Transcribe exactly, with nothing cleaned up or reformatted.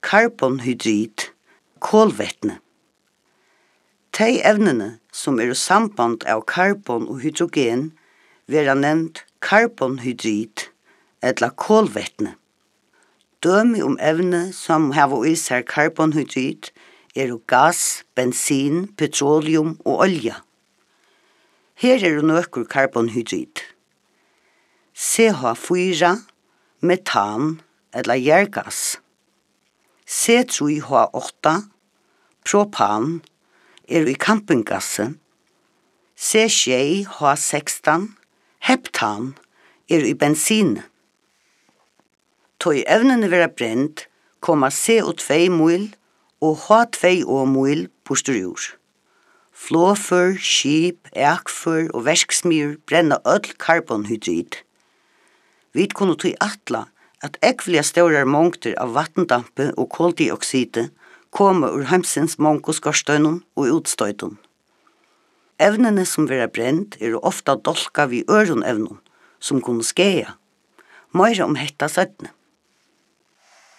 karbonhydrid, kolvetne. De evnene som er samband av karbon og hydrogen vera nevnt karbonhydrid, eller kolvetne. Dømi om evne som hava i seg karbonhydrid er gass, bensin, petroleum og olja. Her er nøkker karbonhydrid. C H fire, metan eller jærgass. C tre H åtte, propan, er i campinggasset. C seks H sekstan, heptan, er i bensin. Tøy evnene vera brent, kommer C O to mol og H to O mol posterior. Flåfør, skip, ekfør og verksmyr brenna öll karbonhydrid. Vi kunne tøy atla at ekvelia staurar mongter av vattendampe og koldioxide kommer ur heimsins mongo skorstøynum og utstøytun. Evnene som vera brent er ofta dolka vi øron evnum, som kunne skeia. Meira om hetta søttene.